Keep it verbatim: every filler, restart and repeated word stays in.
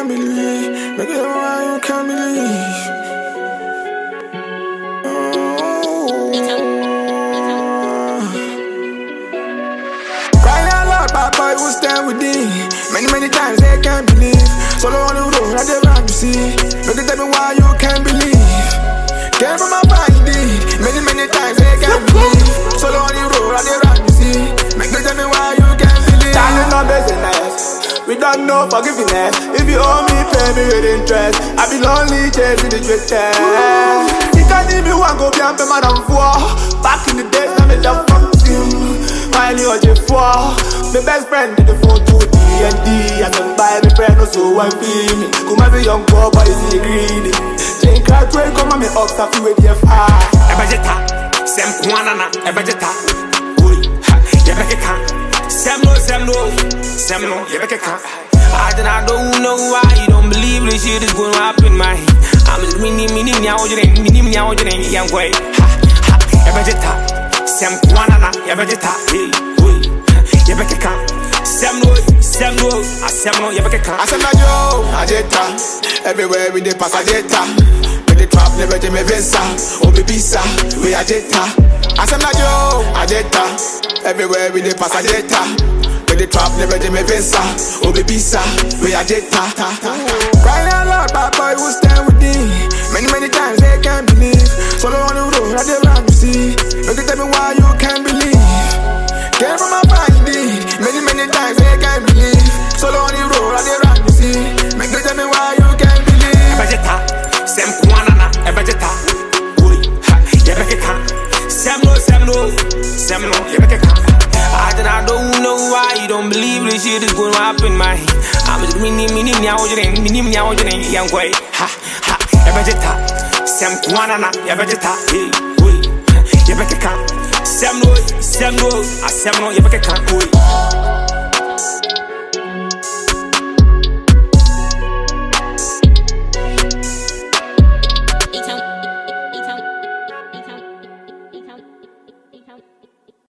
can't believe. Make it why you can't believe. Crying out loud, bad boy who stand with thee. Many, many times they can't believe. Solo on the road, I did rock to see. Make it tell me why you can't believe. Came from my body. Many, many times they can't believe. Solo on the road, I did rock to see. Make it tell me why you can't believe. Standing on business, we don't know forgiveness. If you owe me, pay me with interest. I be lonely, chasing the greatest. You can't even want go beyond the madam for. Back in the days, I made love from him. Finally, on the floor. My best friend did the phone to D and D. I can buy my friend, also one feeling. Come as a young boy, but is he greedy? Change card, where come on me up, stop you with the F I. Ebajeta, Sem Kwanana, Ebajeta. Oi, Yabeka. Sem no, Sem no, Sem no, Yabeka. I do not know why you don't believe this shit is going to happen, my. I'm just mini, mini, meow, you ain't, mini, meow, you ain't, young boy. Ha, ha, Ebajeta. Sem Kwanana, Ebajeta. Hey, oi, Yabeka. Sem no, Sem no, I Sem no, Yabeka. I said, my Joe, Ajeta. Everywhere we dey pass Ajeta. With the trap, never do me visa. Oh, be pizza, we Ajeta. I said, my Joe, Ajeta. Everywhere we dey pass Ajeta. With the trap, never do me visa. Oh, be pizza, we Ajeta. Crying out loud, bad boy who stand with thee. Many, many times they can't believe. Solo on the road, I did rock to see. Make it tell me why you can't believe. Came from my body. Many, many times they can't believe. Solo on the road, I did rock to see. Make it tell me why you can't believe. Ebajeta, Sem Kwanana, Ebajeta. Oi, ha, Yabeka. Sem no, Sem no, Sem no, Yabeka. I do not know why you don't believe this shit is going to happen, my. I'm just mini, mini, meow, you ain't, mini, meow, you ain't, young boy. Ha, ha, Ebajeta. Sem Kwanana, Ebajeta. Hey, oi, Yabeka. Sem no, Sem no, I Sem no, Yabeka. Oi.